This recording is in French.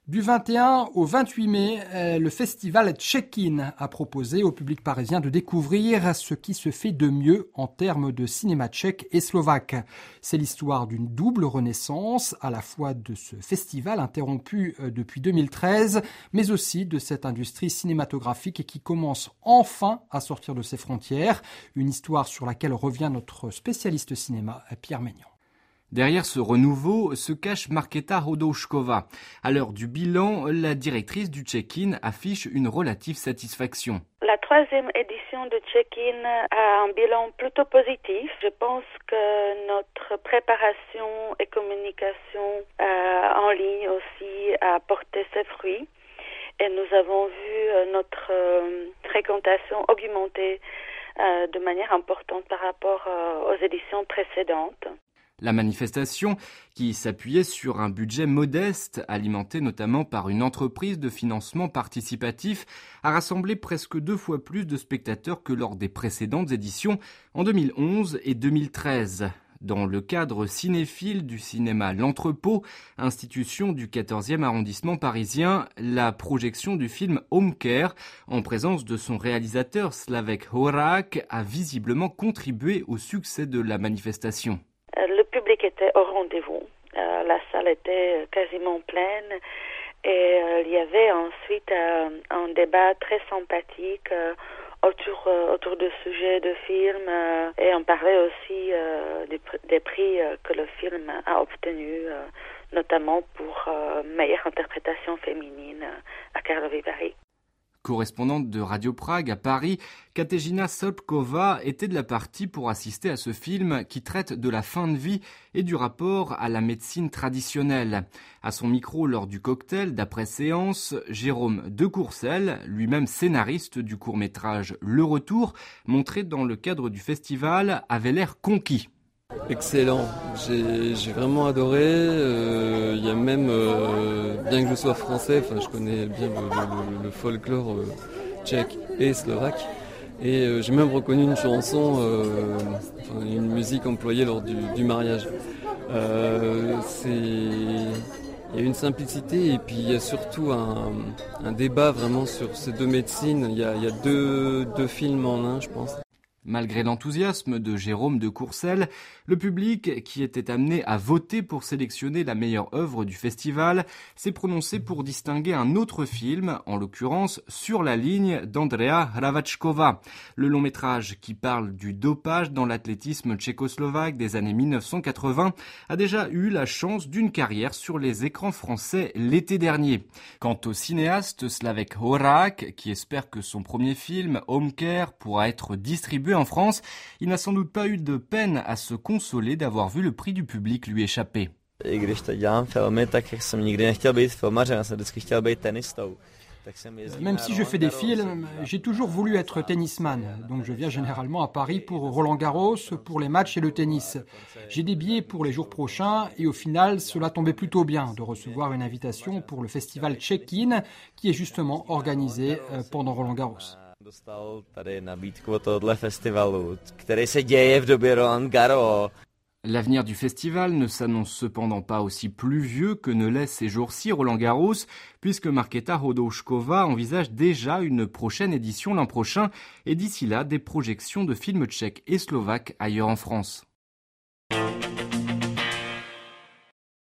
Du 21 au 28 mai, le festival Check-in a proposé au public parisien de découvrir ce qui se fait de mieux en termes de cinéma tchèque et slovaque. C'est l'histoire d'une double renaissance, à la fois de ce festival interrompu depuis 2013, mais aussi de cette industrie cinématographique qui commence enfin à sortir de ses frontières. Une histoire sur laquelle revient notre spécialiste cinéma, Pierre Maignan. Derrière ce renouveau se cache Markéta Hodoušková. À l'heure du bilan, la directrice du Check-in affiche une relative satisfaction. La 3e édition de Check-in a un bilan plutôt positif. Je pense que notre préparation et communication en ligne aussi a porté ses fruits. Et nous avons vu notre fréquentation augmenter de manière importante par rapport aux éditions précédentes. La manifestation, qui s'appuyait sur un budget modeste, alimenté notamment par une entreprise de financement participatif, a rassemblé presque 2 fois plus de spectateurs que lors des précédentes éditions en 2011 et 2013. Dans le cadre cinéphile du cinéma L'Entrepôt, institution du 14e arrondissement parisien, la projection du film Home Care, en présence de son réalisateur Slavek Horák, a visiblement contribué au succès de la manifestation. Le public était au rendez-vous. La salle était quasiment pleine et il y avait ensuite un débat très sympathique autour de sujets de films et on parlait aussi des prix que le film a obtenus, notamment pour meilleure interprétation féminine à Karlovy Vary. Correspondante de Radio Prague à Paris, Kateřina Sobková était de la partie pour assister à ce film qui traite de la fin de vie et du rapport à la médecine traditionnelle. À son micro lors du cocktail d'après-séance, Jérôme de Courcelles, lui-même scénariste du court-métrage Le Retour, montré dans le cadre du festival, avait l'air conquis. Excellent, j'ai vraiment adoré. Il y a même, bien que je sois français, je connais bien le folklore tchèque et slovaque. Et j'ai même reconnu une chanson, une musique employée lors du mariage. Il y a une simplicité et puis il y a surtout un débat vraiment sur ces deux médecines. Il y a deux films en un, je pense. Malgré l'enthousiasme de Jérôme de Courcelles, le public, qui était amené à voter pour sélectionner la meilleure œuvre du festival, s'est prononcé pour distinguer un autre film, en l'occurrence Sur la ligne d'Andrea Hravačková. Le long métrage qui parle du dopage dans l'athlétisme tchécoslovaque des années 1980 a déjà eu la chance d'une carrière sur les écrans français l'été dernier. Quant au cinéaste Slavek Horák, qui espère que son premier film, Home Care, pourra être distribué en France, il n'a sans doute pas eu de peine à se consoler d'avoir vu le prix du public lui échapper. Même si je fais des films, j'ai toujours voulu être tennisman. Donc je viens généralement à Paris pour Roland-Garros, pour les matchs et le tennis. J'ai des billets pour les jours prochains et au final, cela tombait plutôt bien de recevoir une invitation pour le festival Check-in qui est justement organisé pendant Roland-Garros. Dostal tady nabídku od tohohle festivalu, který se děje v době Roland Garros. L'avenir du festival ne s'annonce cependant pas aussi pluvieux que ne l'est ces jours-ci Roland-Garros, puisque Markéta Hodoušková envisage déjà une prochaine édition l'an prochain et d'ici là des projections de films tchèques et slovaques ailleurs en France.